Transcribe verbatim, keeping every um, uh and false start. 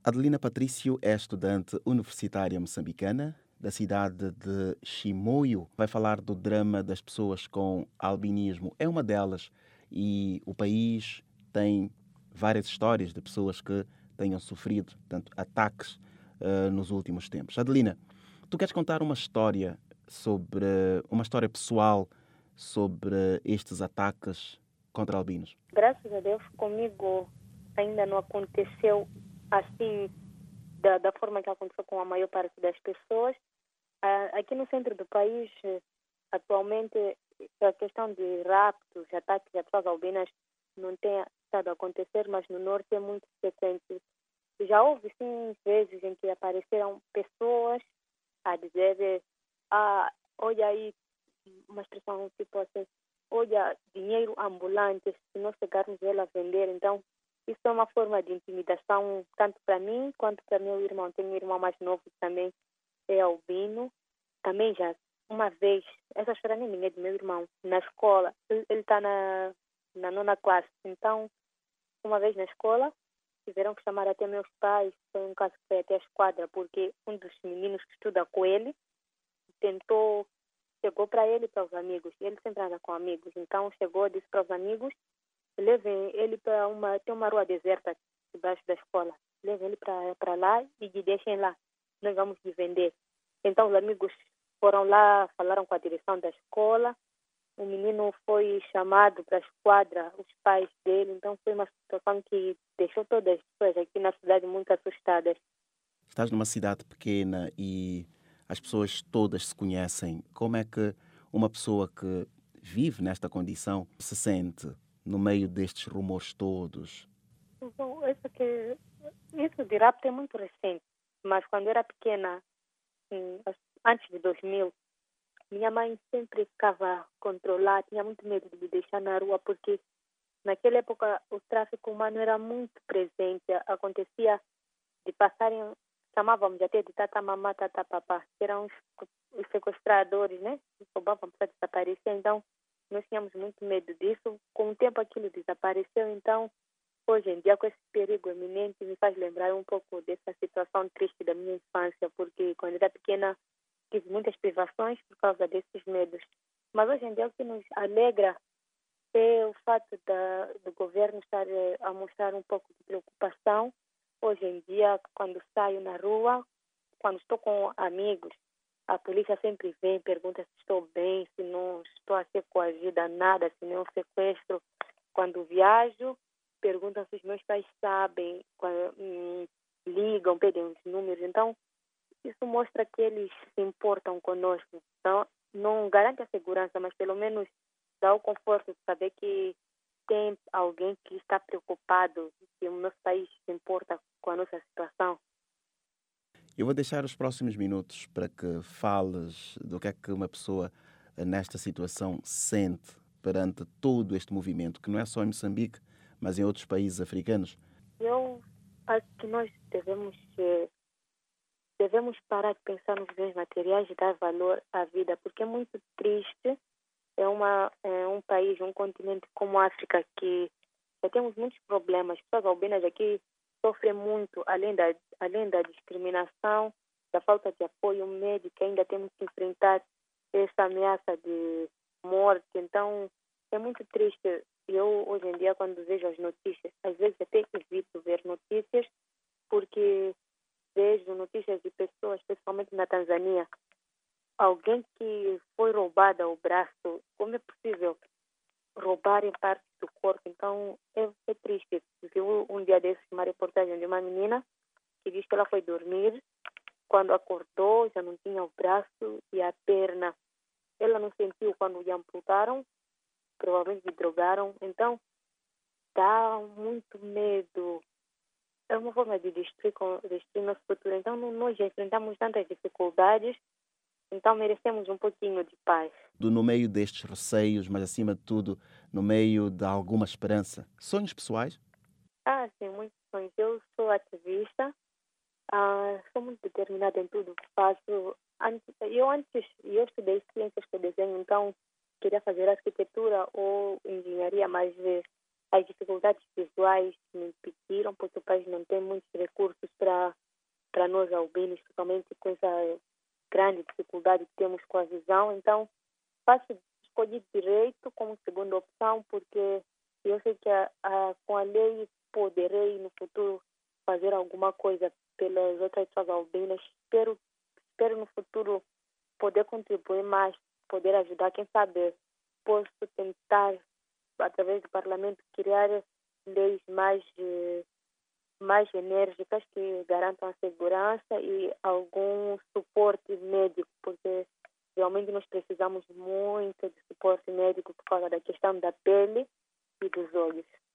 Adelina Patrício é estudante universitária moçambicana da cidade de Chimoio. Vai falar do drama das pessoas com albinismo. É uma delas e o país tem várias histórias de pessoas que tenham sofrido tanto ataques eh, nos últimos tempos. Adelina, tu queres contar uma história sobre uma história pessoal sobre estes ataques contra albinos? Graças a Deus, comigo ainda não aconteceu assim, da, da forma que aconteceu com a maior parte das pessoas. Ah, aqui no centro do país, eh, atualmente, a questão de raptos, ataques a pessoas albinas não tem estado a acontecer, mas no norte é muito frequente. Já houve, sim, vezes em que apareceram pessoas a dizer, eh, ah, olha aí, uma expressão tipo assim, olha, dinheiro ambulante, se nós pegarmos ela a vender. Então, isso é uma forma de intimidação, tanto para mim quanto para meu irmão. Tenho um irmão mais novo que também é albino. Também já, uma vez, essa história nem ninguém é do meu irmão, na escola, ele está na, na nona classe. Então, uma vez na escola, tiveram que chamar até meus pais, foi um caso que foi até a esquadra, porque um dos meninos que estuda com ele tentou, chegou para ele e para os amigos, ele sempre anda com amigos, então chegou, disse para os amigos, levem ele para uma, tem uma rua deserta debaixo da escola, levem ele para para lá e lhe deixem lá, nós vamos lhe vender. Então os amigos foram lá, falaram com a direção da escola, o menino foi chamado para a esquadra, os pais dele, então foi uma situação que deixou todas as pessoas aqui na cidade muito assustadas. Estás numa cidade pequena e as pessoas todas se conhecem. Como é que uma pessoa que vive nesta condição se sente no meio destes rumores todos? Bom, isso, que, isso de rapto é muito recente, mas quando eu era pequena, hum, antes de dois mil, minha mãe sempre ficava controlada, tinha muito medo de me deixar na rua, porque naquela época o tráfico humano era muito presente. Acontecia de passarem, chamávamos até de tata mamá, tata papá, que eram os, os sequestradores, né? Que roubavam para desaparecer. Então, nós tínhamos muito medo disso. Com o tempo aquilo desapareceu, então, hoje em dia, com esse perigo iminente, me faz lembrar um pouco dessa situação triste da minha infância, porque quando eu era pequena tive muitas privações por causa desses medos. Mas hoje em dia o que nos alegra é o fato da, do governo estar eh, a mostrar um pouco de preocupação. Hoje em dia, quando saio na rua, quando estou com amigos, a polícia sempre vem, pergunta se estou bem, se não estou a ser coagida, nada, se não é um sequestro. Quando viajo, perguntam se os meus pais sabem, quando, hum, ligam, pedem os números. Então, isso mostra que eles se importam conosco. Então, não garante a segurança, mas pelo menos dá o conforto de saber que tem alguém que está preocupado, que o nosso país se importa com a nossa situação. Eu vou deixar os próximos minutos para que fales do que é que uma pessoa eh, nesta situação sente perante todo este movimento, que não é só em Moçambique, mas em outros países africanos. Eu acho que nós devemos, eh, devemos parar de pensar nos bens materiais e dar valor à vida, porque é muito triste. É, uma, é um país, um continente como a África, que já temos muitos problemas. As pessoas albinas aqui sofrem muito, além da, além da discriminação, da falta de apoio médico, ainda temos que enfrentar essa ameaça de morte. Então, é muito triste. Eu, hoje em dia, quando vejo as notícias, às vezes até evito ver notícias, porque vejo notícias de pessoas, principalmente na Tanzânia, alguém que foi roubada o braço, como é possível roubarem parte do corpo? Então, é, é triste. Viu um dia desses uma reportagem de uma menina que diz que ela foi dormir, quando acordou já não tinha o braço e a perna. Ela não sentiu quando lhe amputaram, provavelmente lhe drogaram. Então, dá muito medo. É uma forma de destruir, com- destruir nosso futuro. Então, não- nós já enfrentamos tantas dificuldades, então merecemos um pouquinho de paz. Do, no meio destes receios, mas acima de tudo, no meio de alguma esperança. Sonhos pessoais? Ah, sim, muitos sonhos. Eu sou ativista, ah, sou muito determinada em tudo que faço. Antes, eu antes, eu estudei ciências com desenho, então queria fazer arquitetura ou engenharia, mas eh, as dificuldades visuais me impediram, porque o país não tem muitos recursos para nós albinos, principalmente com essa grande dificuldade que temos com a visão. Então, faço escolhi direito como segunda opção, porque eu sei que a, a, com a lei poderei no futuro fazer alguma coisa pelas outras pessoas albinas. Espero, espero no futuro poder contribuir mais, poder ajudar. Quem sabe posso tentar, através do parlamento, criar leis mais, eh, mais enérgicas que garantam a segurança e algum suporte médico, porque realmente nós precisamos muito de suporte médico por causa da questão da pele e dos olhos.